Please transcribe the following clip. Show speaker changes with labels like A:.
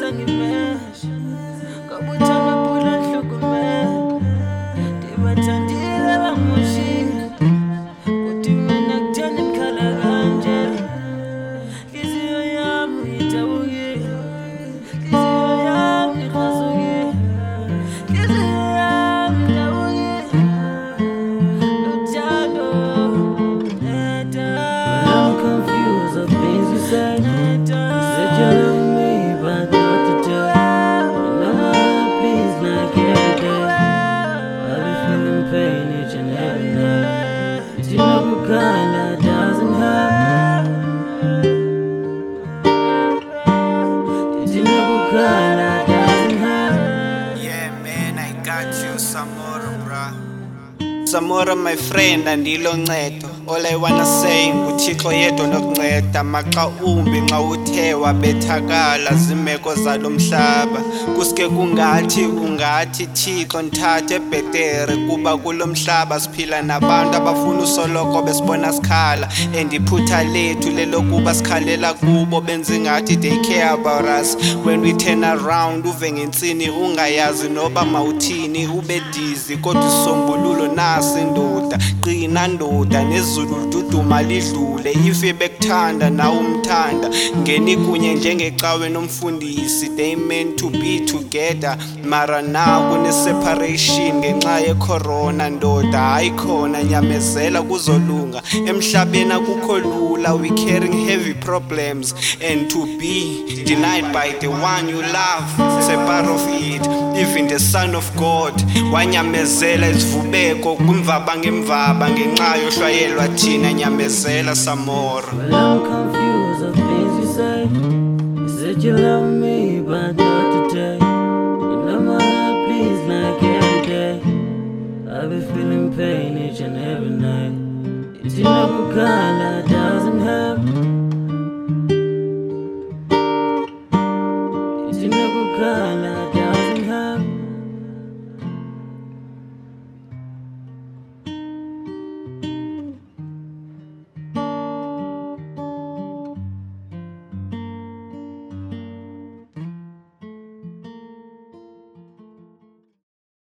A: Yeah, man, I got you, Samora, bruh. Samora, my friend, andilo ncedo. All I wanna say nguThixo yedwa nokunceda maxa umbi nxa uthe wabethakala zimeko zalo mhlaba. Kuske ungathi Thixo nthathe bhetere kuba kulo mhlaba siphila nabantu abafuna usoloko besibona sikhala, andiphutha lethu lelokuba sikhalela kubo benza ngathi they care about us. When we turn around uve ngentsini ungayazi noba mawuthini, ube dizzy kodwa isombululo nasi ndoda. Qina ndoda nezulu liduduma lidlule, ife bekuthanda nawe umthanda. Ngeni kunye njengecawe nomfundisi, they meant to be together mara now kune separation ngenxa ye corona ndoda. Hayi khona nyamezela kuzolunga, emhlabeni akukho lula, we carrying heavy problems, and to be denied by the one you love is a part of it. Even the Son of God wanyamezela isivubeko kwimvaba ngemvaba ngenxa yohlwayelwa thina nyamezela Samora.
B: Well, I'm confused of things you say. You said you love me, but not today. You know my heart bleeds like every day. I've been feeling pain each and every night. It's in a color,